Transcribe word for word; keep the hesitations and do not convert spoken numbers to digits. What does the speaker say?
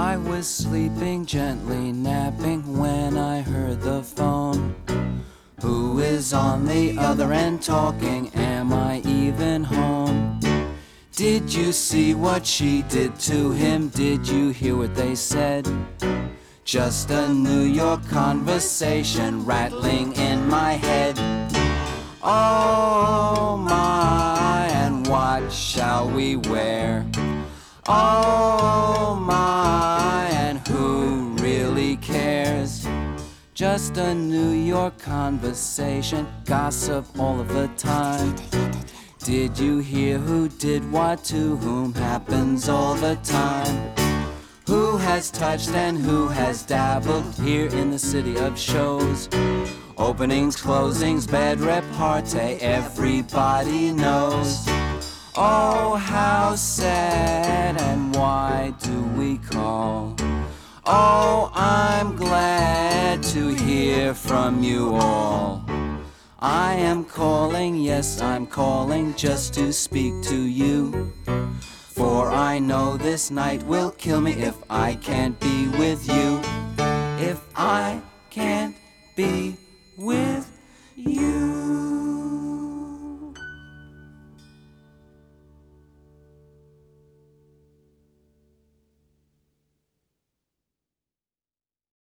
I was sleeping gently, napping when I heard the phone. Who is on the other end talking? Am I even home? Did you see what she did to him? Did you hear what they said? Just a New York conversation rattling in my head. Oh my, and what shall we wear? Oh my, and who really cares? Just a New York conversation, gossip all of the time. Did you hear who did what to whom? Happens all the time. Who has touched and who has dabbled here in the city of shows? Openings, closings, bed repartee, everybody knows. Oh, how sad, and why do we call? Oh, I'm glad to hear from you all. I am calling, yes, I'm calling just to speak to you. For I know this night will kill me if I can't be with you. If I can't be with